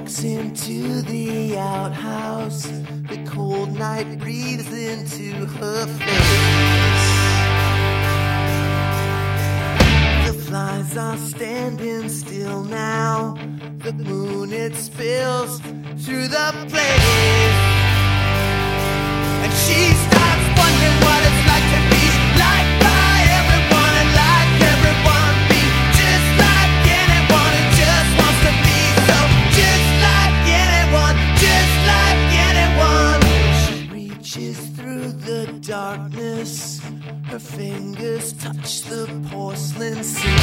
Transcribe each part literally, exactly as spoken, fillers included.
walks into the outhouse. The cold night breathes into her face. The flies are standing still now. The moon, it spills through the place. And she starts wondering what it's like to be liked by everyone and like everyone, be just like anyone who just wants to be so just like anyone, just like anyone. She reaches through the darkness, her fingers touch the porcelain seat.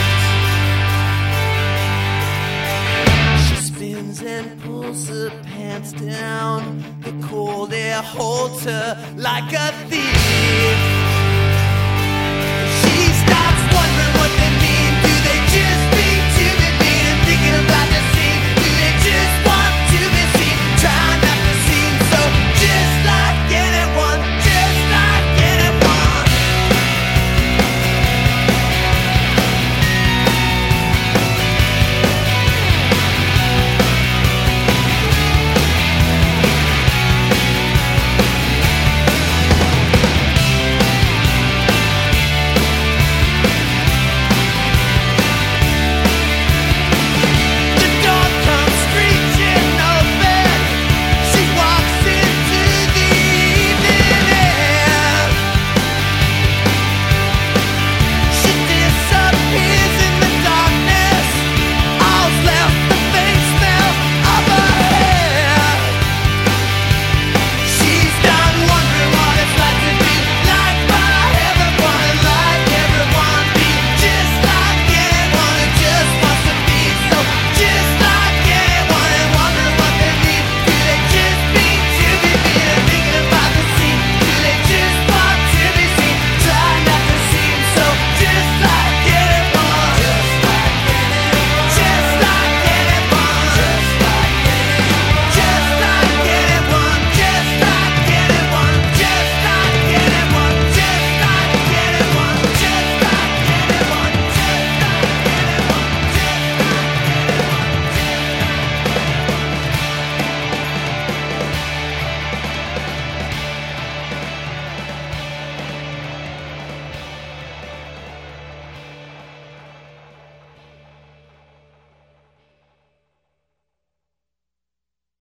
She spins and pulls her pants down. The cold air holds her like a thief.